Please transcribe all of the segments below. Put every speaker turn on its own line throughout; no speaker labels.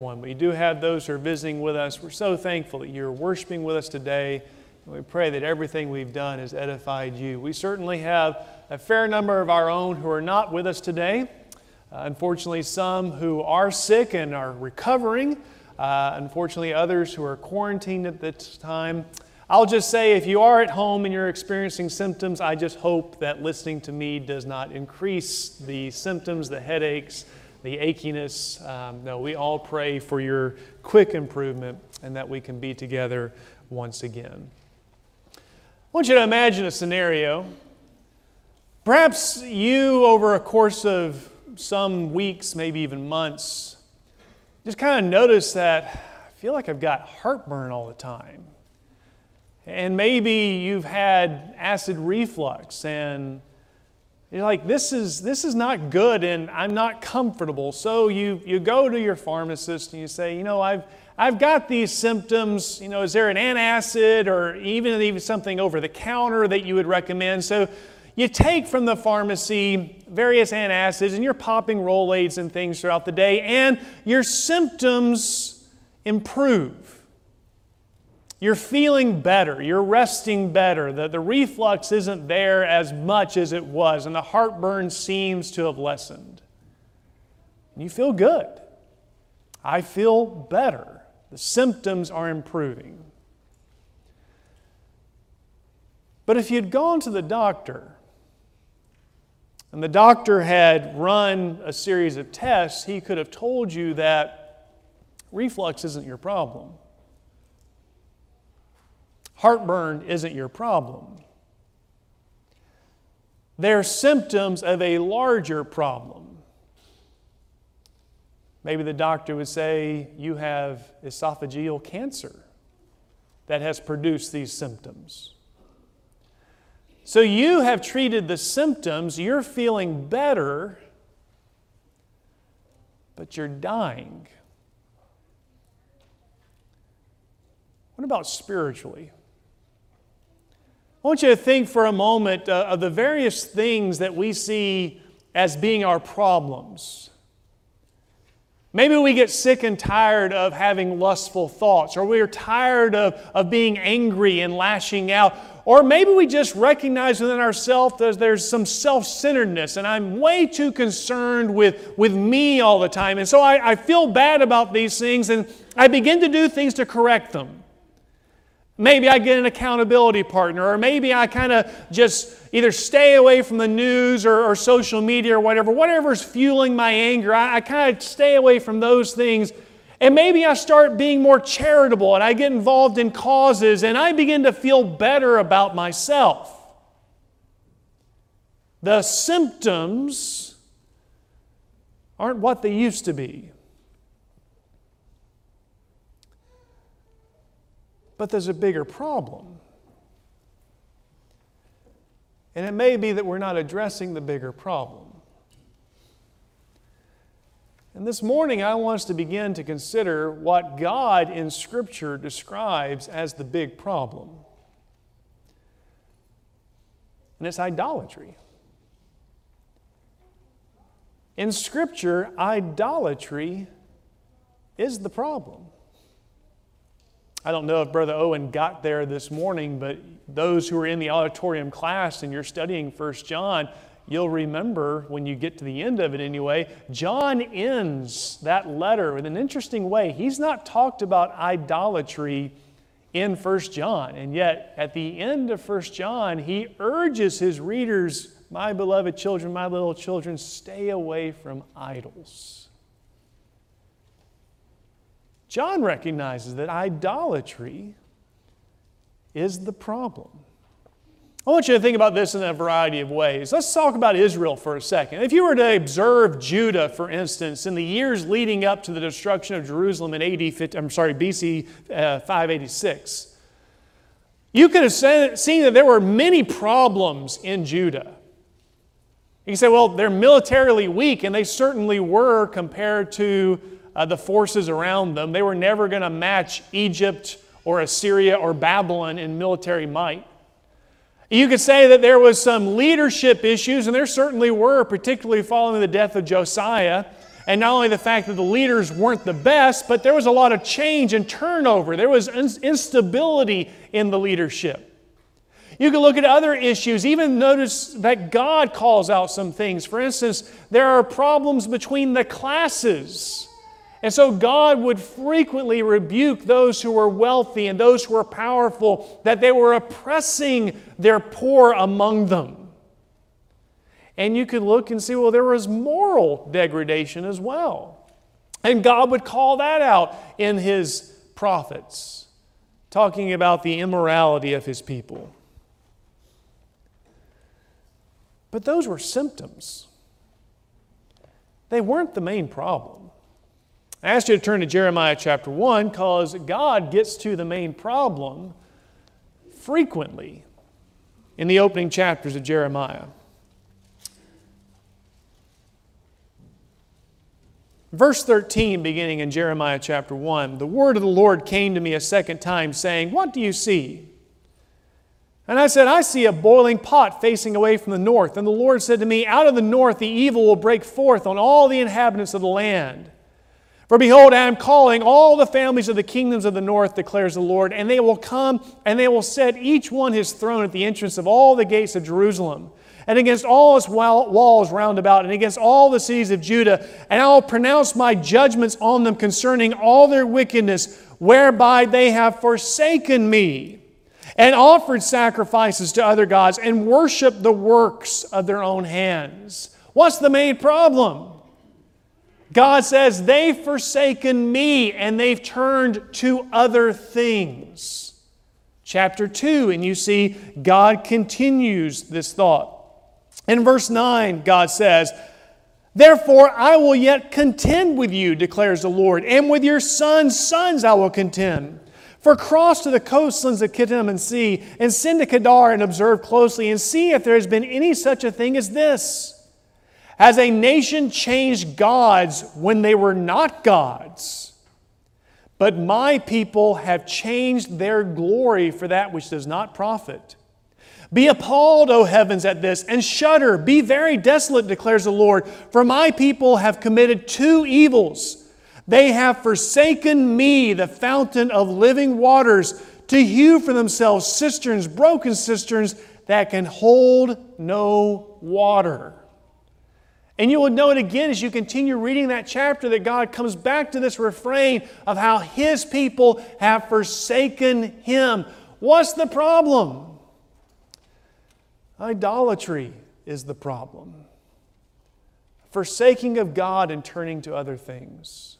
We do have those who are visiting with us. We're so thankful that you're worshiping with us today. And we pray that everything we've done has edified you. We certainly have a fair number of our own who are not with us today. Unfortunately, some who are sick and are recovering. Unfortunately, others who are quarantined at this time. I'll just say, if you are at home and you're experiencing symptoms, I just hope that listening to me does not increase the symptoms, the headaches, the achiness. No, we all pray for your quick improvement and that we can be together once again. I want you to imagine a scenario. Perhaps you, over a course of some weeks, maybe even months, just kind of notice that I feel like I've got heartburn all the time. And maybe you've had acid reflux and you're like, this is not good and I'm not comfortable. So you go to your pharmacist and you say, I've got these symptoms. Is there an antacid or even something over the counter that you would recommend? So you take from the pharmacy various antacids and you're popping Rolaids and things throughout the day and your symptoms improve. You're feeling better. You're resting better. The reflux isn't there as much as it was, and the heartburn seems to have lessened. You feel good. I feel better. The symptoms are improving. But if you'd gone to the doctor, and the doctor had run a series of tests, he could have told you that reflux isn't your problem. Heartburn isn't your problem. They're symptoms of a larger problem. Maybe the doctor would say you have esophageal cancer that has produced these symptoms. So you have treated the symptoms, you're feeling better, but you're dying. What about spiritually? I want you to think for a moment of the various things that we see as being our problems. Maybe we get sick and tired of having lustful thoughts, or we're tired of being angry and lashing out, or maybe we just recognize within ourselves that there's some self-centeredness and I'm way too concerned with me all the time. And so I feel bad about these things and I begin to do things to correct them. Maybe I get an accountability partner, or maybe I kind of just either stay away from the news or social media or whatever's fueling my anger. I kind of stay away from those things. And maybe I start being more charitable and I get involved in causes and I begin to feel better about myself. The symptoms aren't what they used to be. But there's a bigger problem. And it may be that we're not addressing the bigger problem. And this morning I want us to begin to consider what God in Scripture describes as the big problem. And it's idolatry. In Scripture, idolatry is the problem. I don't know if Brother Owen got there this morning, but those who are in the auditorium class and you're studying 1 John, you'll remember when you get to the end of it anyway, John ends that letter in an interesting way. He's not talked about idolatry in 1 John, and yet at the end of 1 John, he urges his readers, my beloved children, my little children, stay away from idols. John recognizes that idolatry is the problem. I want you to think about this in a variety of ways. Let's talk about Israel for a second. If you were to observe Judah, for instance, in the years leading up to the destruction of Jerusalem in BC 586, you could have seen that there were many problems in Judah. You can say, well, they're militarily weak, and they certainly were compared to the forces around them. They were never going to match Egypt or Assyria or Babylon in military might. You could say that there was some leadership issues, and there certainly were, particularly following the death of Josiah. And not only the fact that the leaders weren't the best, but there was a lot of change and turnover. There was instability in the leadership. You can look at other issues, even notice that God calls out some things. For instance, there are problems between the classes. And so God would frequently rebuke those who were wealthy and those who were powerful, that they were oppressing their poor among them. And you could look and see, well, there was moral degradation as well. And God would call that out in His prophets, talking about the immorality of His people. But those were symptoms. They weren't the main problem. I asked you to turn to Jeremiah chapter 1 because God gets to the main problem frequently in the opening chapters of Jeremiah. Verse 13, beginning in Jeremiah chapter 1, the word of the Lord came to me a second time, saying, "What do you see?" And I said, "I see a boiling pot facing away from the north." And the Lord said to me, "Out of the north the evil will break forth on all the inhabitants of the land. For behold, I am calling all the families of the kingdoms of the north, declares the Lord, and they will come, and they will set each one his throne at the entrance of all the gates of Jerusalem, and against all its walls round about, and against all the cities of Judah. And I will pronounce my judgments on them concerning all their wickedness, whereby they have forsaken me, and offered sacrifices to other gods, and worshiped the works of their own hands." What's the main problem? God says, they've forsaken me, and they've turned to other things. Chapter 2, and you see God continues this thought. In verse 9, God says, "Therefore I will yet contend with you, declares the Lord, and with your sons' sons I will contend. For cross to the coastlands of Kittim and see, and send to Kedar and observe closely, and see if there has been any such a thing as this. Has a nation changed gods when they were not gods? But my people have changed their glory for that which does not profit. Be appalled, O heavens, at this, and shudder. Be very desolate, declares the Lord, for my people have committed two evils. They have forsaken me, the fountain of living waters, to hew for themselves cisterns, broken cisterns, that can hold no water." And you will note again as you continue reading that chapter that God comes back to this refrain of how His people have forsaken Him. What's the problem? Idolatry is the problem. Forsaking of God and turning to other things.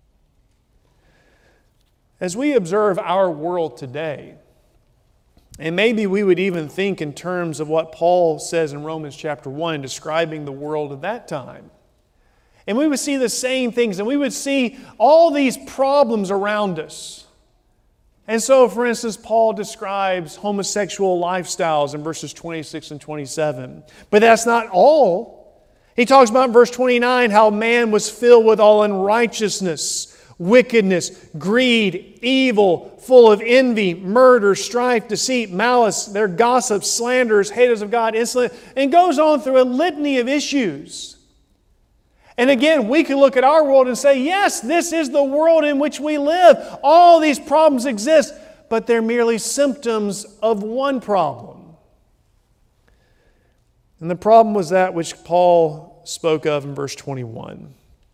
As we observe our world today, and maybe we would even think in terms of what Paul says in Romans chapter 1, describing the world of that time. And we would see the same things, and we would see all these problems around us. And so, for instance, Paul describes homosexual lifestyles in verses 26 and 27. But that's not all. He talks about in verse 29 how man was filled with all unrighteousness, wickedness, greed, evil, full of envy, murder, strife, deceit, malice. They're gossips, slanderers, haters of God, insolent, and goes on through a litany of issues. And again, we can look at our world and say, yes, this is the world in which we live. All these problems exist, but they're merely symptoms of one problem. And the problem was that which Paul spoke of in verse 21.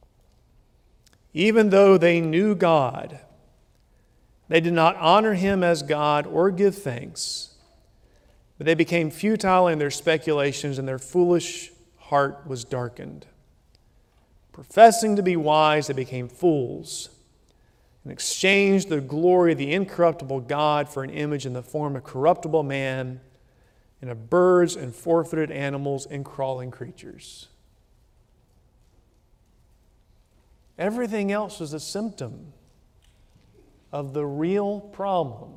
Even though they knew God, they did not honor Him as God or give thanks, but they became futile in their speculations, and their foolish heart was darkened. Professing to be wise, they became fools, and exchanged the glory of the incorruptible God for an image in the form of corruptible man, and of birds and four-footed animals and crawling creatures. Everything else was a symptom of the real problem.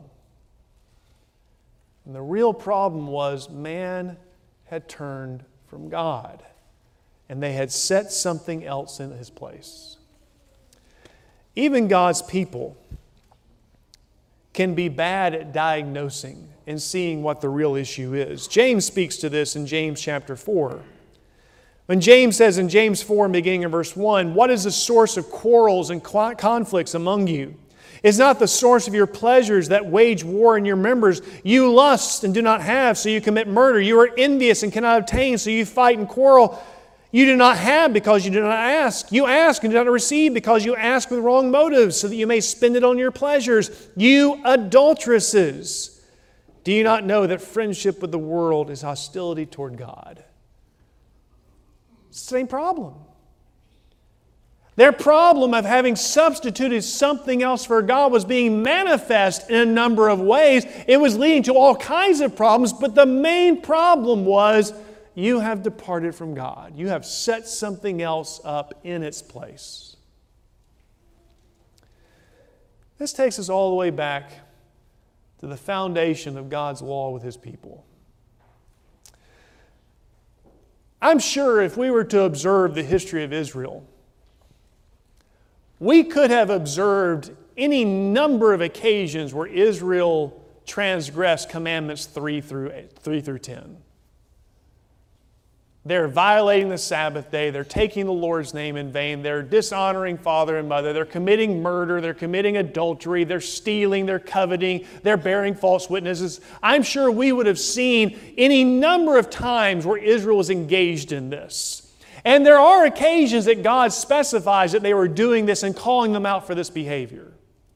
And the real problem was man had turned from God, and they had set something else in His place. Even God's people can be bad at diagnosing and seeing what the real issue is. James speaks to this in James chapter 4. When James says in James 4, beginning in verse 1, what is the source of quarrels and conflicts among you? Is not the source of your pleasures that wage war in your members? You lust and do not have, so you commit murder. You are envious and cannot obtain, so you fight and quarrel. You do not have because you do not ask. You ask and do not receive because you ask with wrong motives, so that you may spend it on your pleasures. You adulteresses! Do you not know that friendship with the world is hostility toward God? Same problem. Their problem of having substituted something else for God was being manifest in a number of ways. It was leading to all kinds of problems, but the main problem was you have departed from God. You have set something else up in its place. This takes us all the way back to the foundation of God's law with His people. I'm sure if we were to observe the history of Israel, we could have observed any number of occasions where Israel transgressed commandments 3 through 10. They're violating the Sabbath day. They're taking the Lord's name in vain. They're dishonoring father and mother. They're committing murder. They're committing adultery. They're stealing. They're coveting. They're bearing false witnesses. I'm sure we would have seen any number of times where Israel was engaged in this. And there are occasions that God specifies that they were doing this and calling them out for this behavior.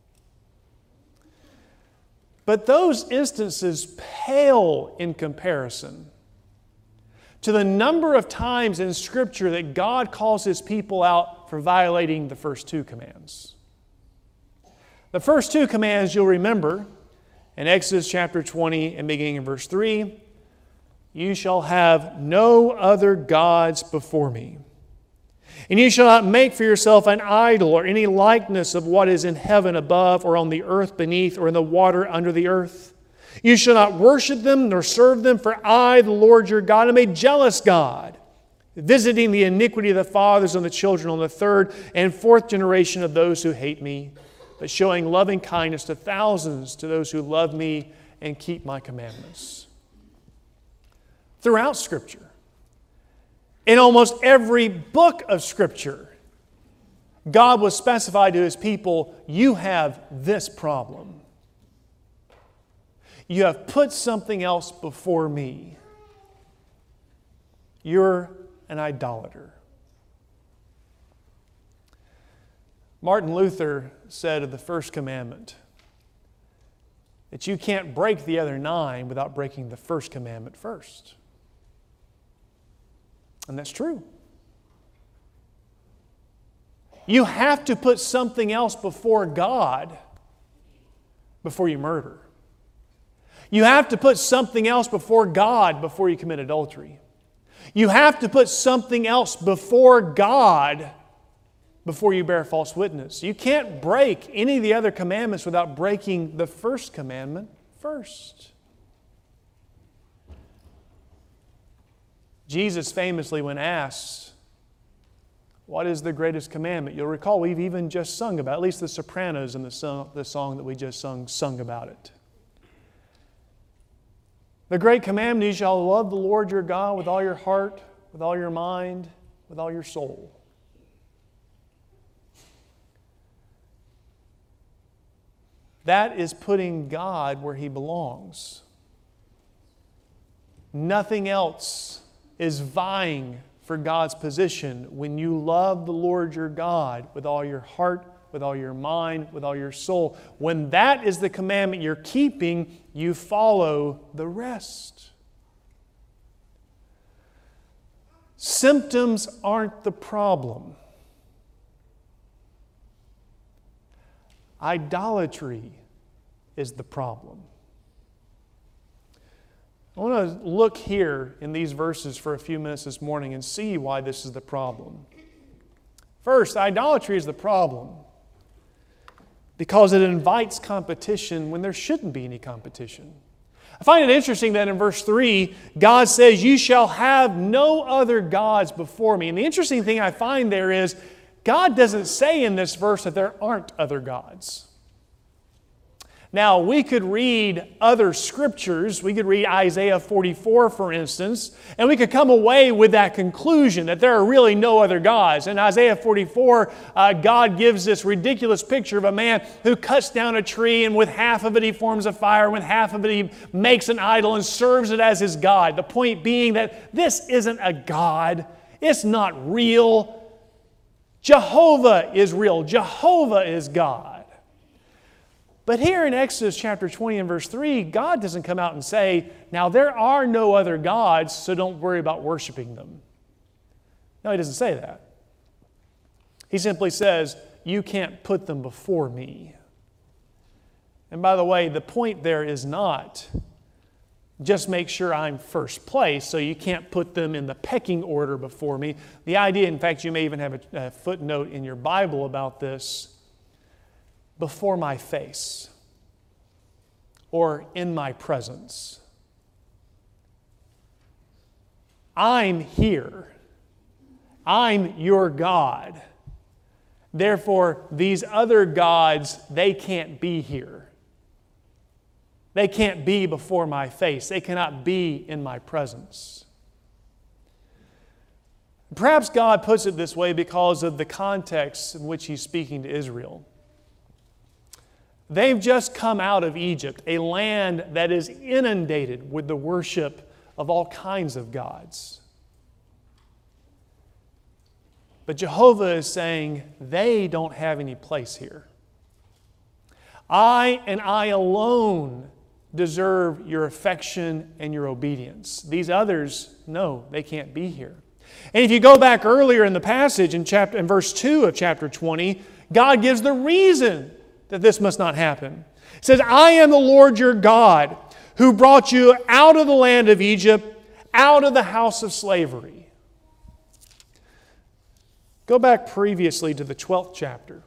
But those instances pale in comparison to the number of times in Scripture that God calls His people out for violating the first 2 commands. The first 2 commands you'll remember in Exodus chapter 20 and beginning in verse 3, you shall have no other gods before me. And you shall not make for yourself an idol or any likeness of what is in heaven above or on the earth beneath or in the water under the earth. You shall not worship them nor serve them, for I, the Lord your God, am a jealous God, visiting the iniquity of the fathers on the children on the 3rd and 4th generation of those who hate me, but showing loving kindness to thousands to those who love me and keep my commandments. Throughout Scripture, in almost every book of Scripture, God was specified to His people, you have this problem. You have put something else before me. You're an idolater. Martin Luther said of the first commandment that you can't break the other 9 without breaking the first commandment first. And that's true. You have to put something else before God before you murder. You have to put something else before God before you commit adultery. You have to put something else before God before you bear false witness. You can't break any of the other commandments without breaking the first commandment first. Jesus famously, when asked, what is the greatest commandment? You'll recall we've even just sung about it. At least the sopranos in the song that we just sung about it. The great commandment, you shall love the Lord your God with all your heart, with all your mind, with all your soul. That is putting God where He belongs. Nothing else is vying for God's position when you love the Lord your God with all your heart, with all your mind, with all your soul. When that is the commandment you're keeping, you follow the rest. Symptoms aren't the problem. Idolatry is the problem. I want to look here in these verses for a few minutes this morning and see why this is the problem. First, idolatry is the problem because it invites competition when there shouldn't be any competition. I find it interesting that in verse 3, God says, you shall have no other gods before me. And the interesting thing I find there is, God doesn't say in this verse that there aren't other gods. Now, we could read other scriptures. We could read Isaiah 44, for instance, and we could come away with that conclusion that there are really no other gods. In Isaiah 44, God gives this ridiculous picture of a man who cuts down a tree, and with half of it he forms a fire, and with half of it he makes an idol and serves it as his God. The point being that this isn't a God. It's not real. Jehovah is real. Jehovah is God. But here in Exodus chapter 20 and verse 3, God doesn't come out and say, now there are no other gods, so don't worry about worshiping them. No, He doesn't say that. He simply says, you can't put them before me. And by the way, the point there is not just make sure I'm first place, so you can't put them in the pecking order before me. The idea, in fact, you may even have a footnote in your Bible about this, before my face or in my presence. I'm here. I'm your God. Therefore, these other gods, they can't be here. They can't be before my face. They cannot be in my presence. Perhaps God puts it this way because of the context in which He's speaking to Israel. They've just come out of Egypt, a land that is inundated with the worship of all kinds of gods. But Jehovah is saying, they don't have any place here. I and I alone deserve your affection and your obedience. These others, no, they can't be here. And if you go back earlier in the passage in verse 2 of chapter 20, God gives the reason that this must not happen. It says, I am the Lord your God who brought you out of the land of Egypt, out of the house of slavery. Go back previously to the 12th chapter.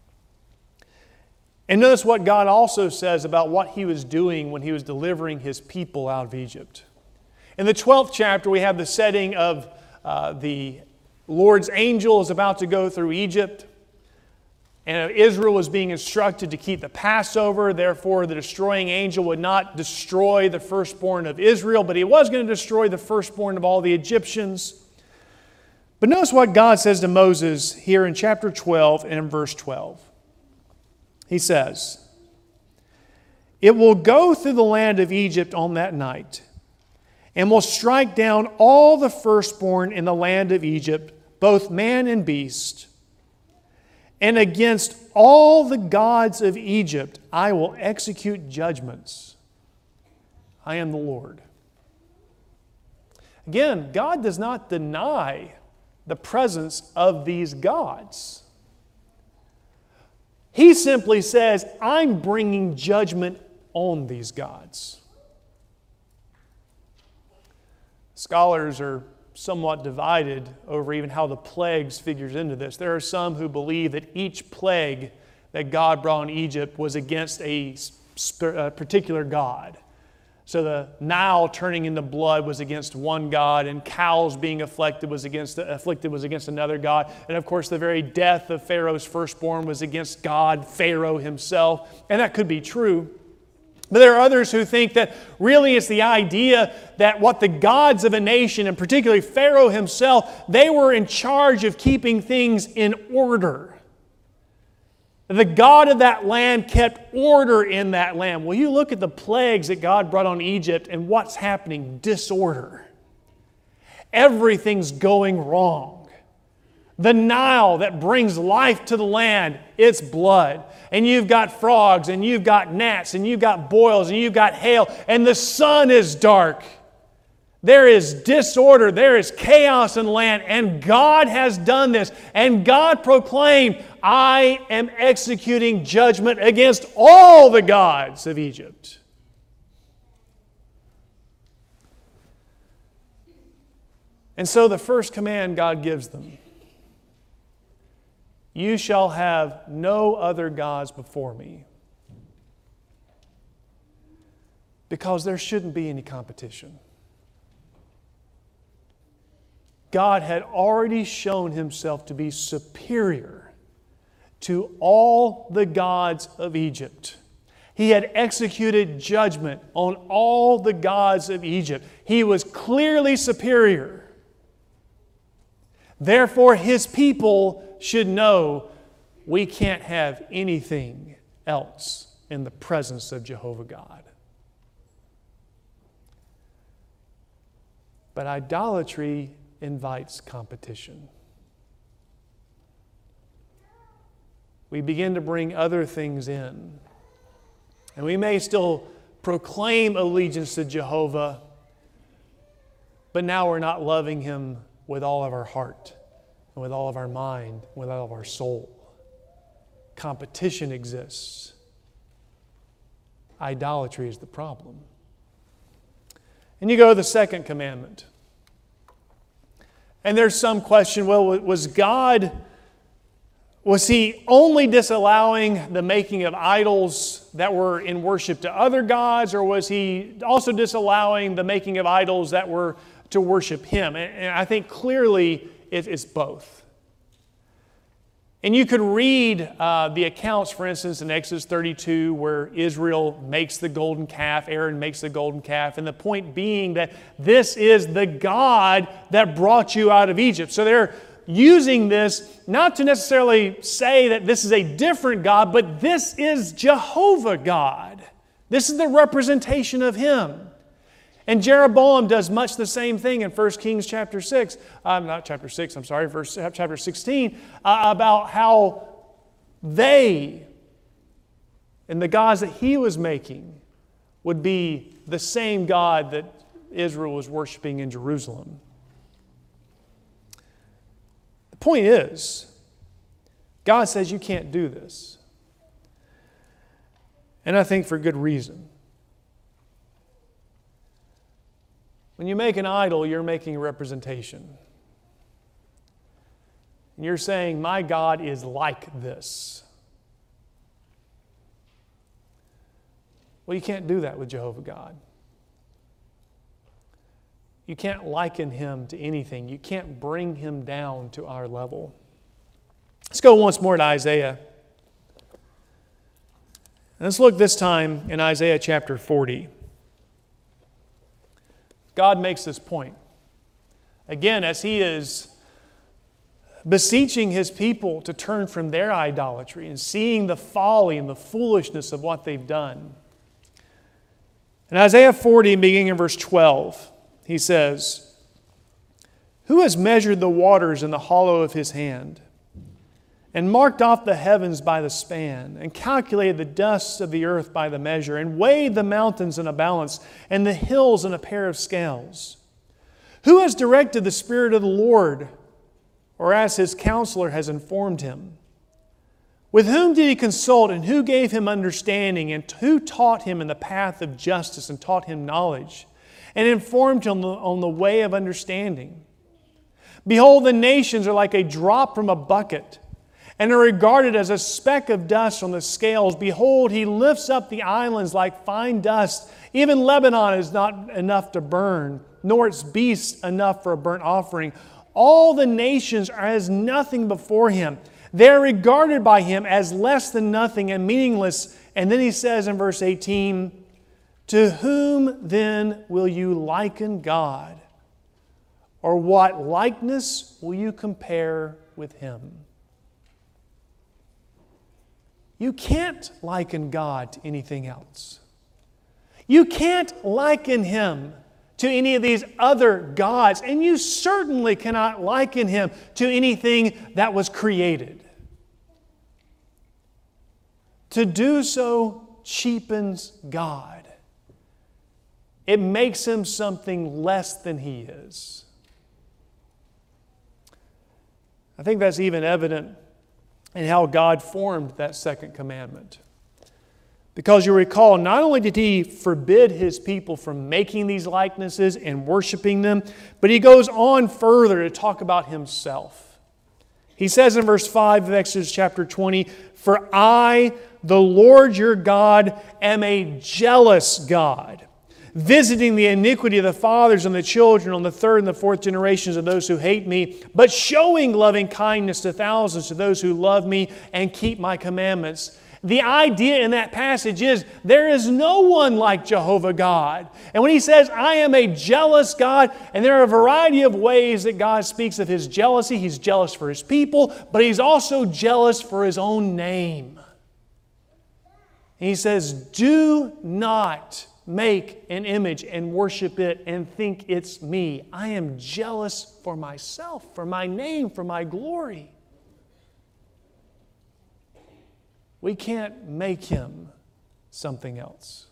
And notice what God also says about what He was doing when He was delivering His people out of Egypt. In the 12th chapter, we have the setting of the Lord's angel is about to go through Egypt. And Israel was being instructed to keep the Passover. Therefore, the destroying angel would not destroy the firstborn of Israel, but he was going to destroy the firstborn of all the Egyptians. But notice what God says to Moses here in chapter 12 and in verse 12. He says, it will go through the land of Egypt on that night, and will strike down all the firstborn in the land of Egypt, both man and beast. And against all the gods of Egypt I will execute judgments. I am the Lord. Again, God does not deny the presence of these gods. He simply says, I'm bringing judgment on these gods. Scholars are somewhat divided over even how the plagues figures into this. There are some who believe that each plague that God brought on Egypt was against a particular god. So the Nile turning into blood was against one god, and cows being afflicted was against another god. And of course, the very death of Pharaoh's firstborn was against God, Pharaoh himself. And that could be true. But there are others who think that really it's the idea that what the gods of a nation, and particularly Pharaoh himself, they were in charge of keeping things in order. The God of that land kept order in that land. Well, you look at the plagues that God brought on Egypt and what's happening? Disorder. Everything's going wrong. The Nile that brings life to the land, it's blood. And you've got frogs, and you've got gnats, and you've got boils, and you've got hail, and the sun is dark. There is disorder, there is chaos in the land, and God has done this. And God proclaimed, I am executing judgment against all the gods of Egypt. And so the first command God gives them, you shall have no other gods before me. Because there shouldn't be any competition. God had already shown Himself to be superior to all the gods of Egypt. He had executed judgment on all the gods of Egypt. He was clearly superior. Therefore, His people should know we can't have anything else in the presence of Jehovah God. But idolatry invites competition. We begin to bring other things in. And we may still proclaim allegiance to Jehovah, but now we're not loving Him with all of our heart, and with all of our mind, with all of our soul. Competition exists. Idolatry is the problem. And you go to the second commandment. And there's some question, well, was He only disallowing the making of idols that were in worship to other gods, or was He also disallowing the making of idols that were to worship Him? And I think clearly it's both. And you could read the accounts, for instance, in Exodus 32, where Israel makes the golden calf, Aaron makes the golden calf, and the point being that this is the God that brought you out of Egypt. So they're using this not to necessarily say that this is a different God, but this is Jehovah God. This is the representation of Him. And Jeroboam does much the same thing in 1 Kings chapter 6, chapter 16, about how they and the gods that he was making would be the same God that Israel was worshiping in Jerusalem. The point is, God says you can't do this. And I think for good reason. When you make an idol, you're making a representation. And you're saying, my God is like this. Well, you can't do that with Jehovah God. You can't liken Him to anything. You can't bring Him down to our level. Let's go once more to Isaiah. And let's look this time in Isaiah chapter 40. God makes this point. Again, as He is beseeching His people to turn from their idolatry and seeing the folly and the foolishness of what they've done. In Isaiah 40, beginning in verse 12, He says, "Who has measured the waters in the hollow of His hand, and marked off the heavens by the span, and calculated the dust of the earth by the measure, and weighed the mountains in a balance, and the hills in a pair of scales? Who has directed the Spirit of the Lord, or as His counselor has informed Him? With whom did He consult, and who gave Him understanding, and who taught Him in the path of justice, and taught Him knowledge, and informed Him on the way of understanding? Behold, the nations are like a drop from a bucket, and are regarded as a speck of dust on the scales. Behold, He lifts up the islands like fine dust. Even Lebanon is not enough to burn, nor its beasts enough for a burnt offering. All the nations are as nothing before Him. They are regarded by Him as less than nothing and meaningless." And then He says in verse 18, "To whom then will you liken God? Or what likeness will you compare with Him?" You can't liken God to anything else. You can't liken Him to any of these other gods, and you certainly cannot liken Him to anything that was created. To do so cheapens God. It makes Him something less than He is. I think that's even evident in how God formed that second commandment. Because you recall, not only did He forbid His people from making these likenesses and worshiping them, but He goes on further to talk about Himself. He says in verse 5 of Exodus chapter 20, "For I, the Lord your God, am a jealous God, visiting the iniquity of the fathers and the children on the third and the fourth generations of those who hate me, but showing loving kindness to thousands to those who love me and keep my commandments." The idea in that passage is there is no one like Jehovah God. And when He says, I am a jealous God, and there are a variety of ways that God speaks of His jealousy. He's jealous for His people, but He's also jealous for His own name. And He says, do not make an image and worship it and think it's me. I am jealous for myself, for my name, for my glory. We can't make Him something else.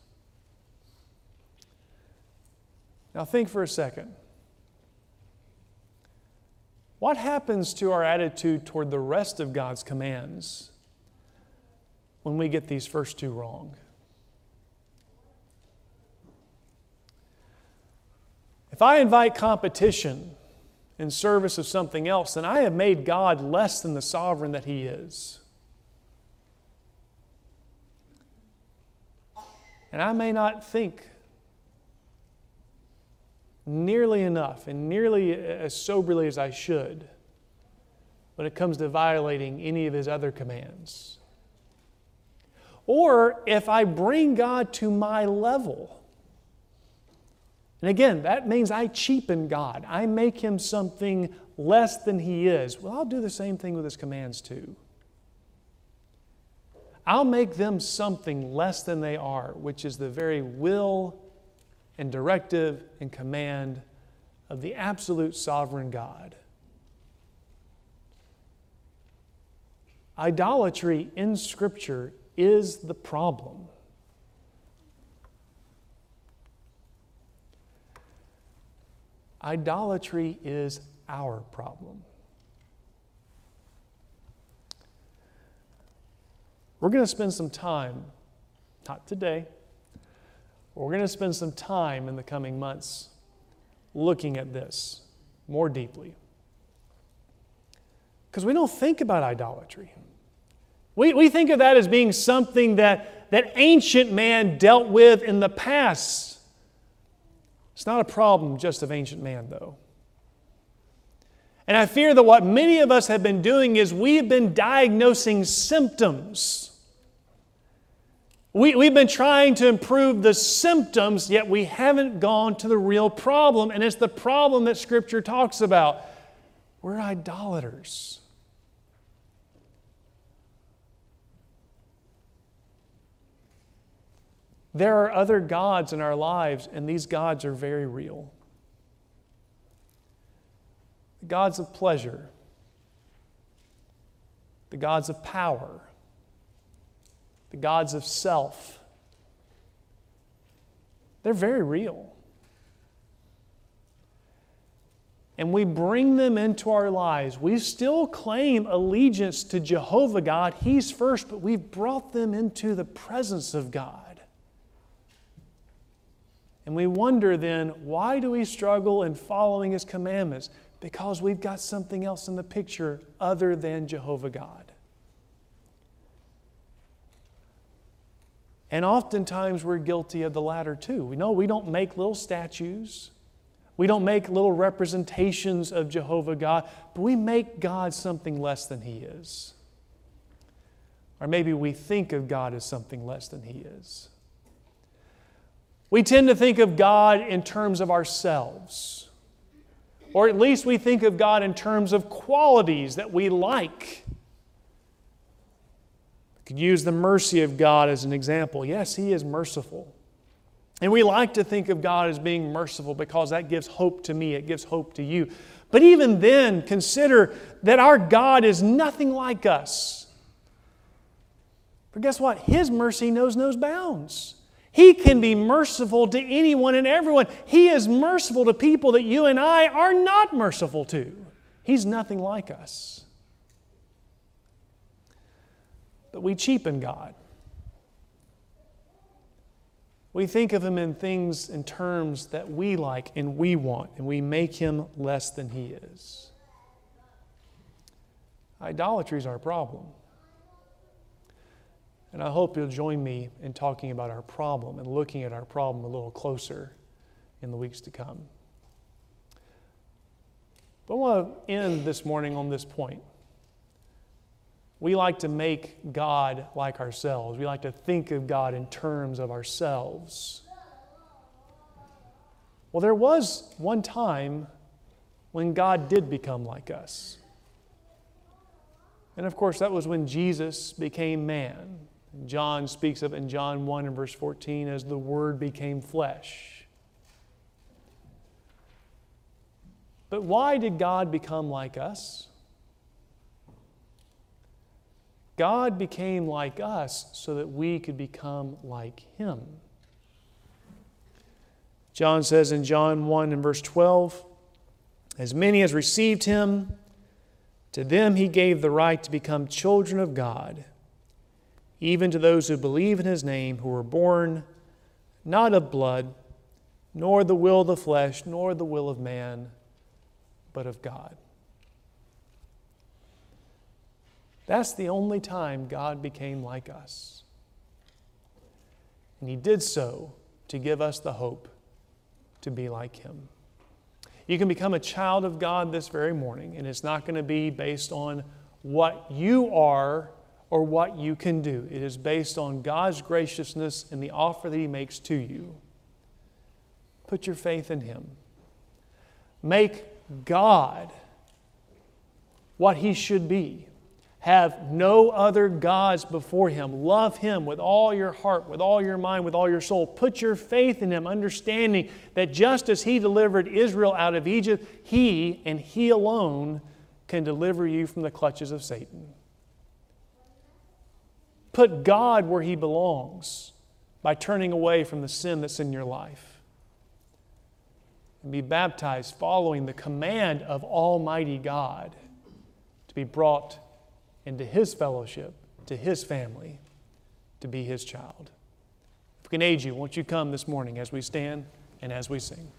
Now think for a second. What happens to our attitude toward the rest of God's commands when we get these first two wrong? If I invite competition in service of something else, then I have made God less than the sovereign that He is. And I may not think nearly enough and nearly as soberly as I should when it comes to violating any of His other commands. Or if I bring God to my level, and again, that means I cheapen God. I make Him something less than He is. Well, I'll do the same thing with His commands too. I'll make them something less than they are, which is the very will and directive and command of the absolute sovereign God. Idolatry in Scripture is the problem. Idolatry is our problem. We're going to spend some time, not today, but we're going to spend some time in the coming months looking at this more deeply. Because we don't think about idolatry. We think of that as being something that ancient man dealt with in the past. It's not a problem just of ancient man, though. And I fear that what many of us have been doing is we have been diagnosing symptoms. We've been trying to improve the symptoms, yet we haven't gone to the real problem. And it's the problem that Scripture talks about. We're idolaters. There are other gods in our lives, and these gods are very real. The gods of pleasure, the gods of power, the gods of self. They're very real. And we bring them into our lives. We still claim allegiance to Jehovah God. He's first, but we've brought them into the presence of God. And we wonder then, why do we struggle in following His commandments? Because we've got something else in the picture other than Jehovah God. And oftentimes we're guilty of the latter too. We know we don't make little statues. We don't make little representations of Jehovah God, but we make God something less than He is. Or maybe we think of God as something less than He is. We tend to think of God in terms of ourselves. Or at least we think of God in terms of qualities that we like. We could use the mercy of God as an example. Yes, He is merciful. And we like to think of God as being merciful because that gives hope to me, it gives hope to you. But even then, consider that our God is nothing like us. But guess what? His mercy knows no bounds. He can be merciful to anyone and everyone. He is merciful to people that you and I are not merciful to. He's nothing like us. But we cheapen God. We think of Him in things, in terms that we like and we want, and we make Him less than He is. Idolatry is our problem. And I hope you'll join me in talking about our problem and looking at our problem a little closer in the weeks to come. But I want to end this morning on this point. we like to make God like ourselves. We like to think of God in terms of ourselves. Well, there was one time when God did become like us. And of course, that was when Jesus became man. John speaks of it in John 1 and verse 14 as the Word became flesh. But why did God become like us? God became like us so that we could become like Him. John says in John 1 and verse 12, as many as received Him, to them He gave the right to become children of God, even to those who believe in His name, who were born not of blood, nor the will of the flesh, nor the will of man, but of God. That's the only time God became like us. And He did so to give us the hope to be like Him. You can become a child of God this very morning, and it's not going to be based on what you are or what you can do. It is based on God's graciousness and the offer that He makes to you. Put your faith in Him. Make God what He should be. Have no other gods before Him. Love Him with all your heart, with all your mind, with all your soul. Put your faith in Him, understanding that just as He delivered Israel out of Egypt, He and He alone can deliver you from the clutches of Satan. Put God where He belongs by turning away from the sin that's in your life. And be baptized following the command of Almighty God to be brought into His fellowship, to His family, to be His child. If we can aid you, won't you come this morning as we stand and as we sing?